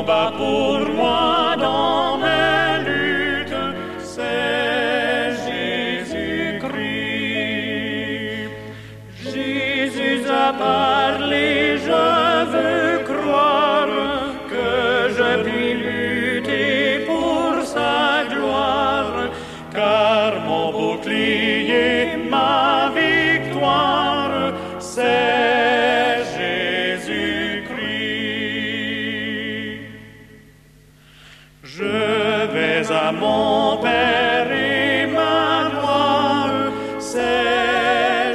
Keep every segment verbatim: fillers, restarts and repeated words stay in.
combat pour moi dans mes luttes, c'est Jésus-Christ. Jésus a parlé, je veux croire que je puis lutter pour sa gloire, car mon bouclier, ma victoire, c'est Jésus-Christ. Je vais à mon Père et ma gloire, c'est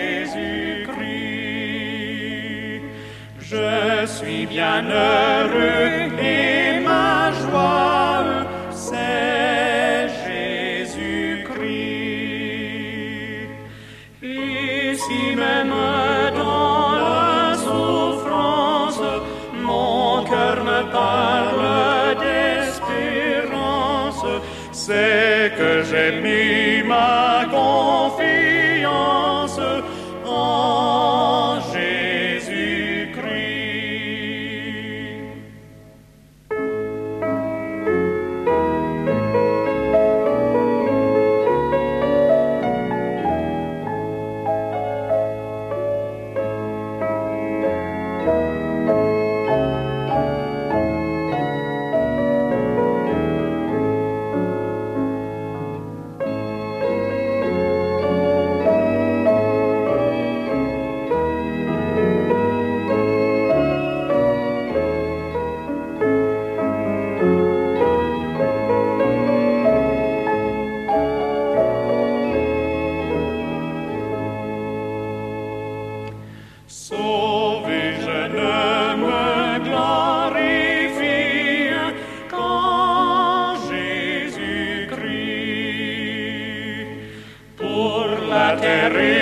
Jésus-Christ. Je suis bien heureux et ma joie, c'est Jésus-Christ. Ici même dans la souffrance, mon cœur me parle d'espérance. C'est que j'ai mis ma confiance en Jésus-Christ. Sauvé, je ne me glorifie qu'en Jésus-Christ. Pour la terre et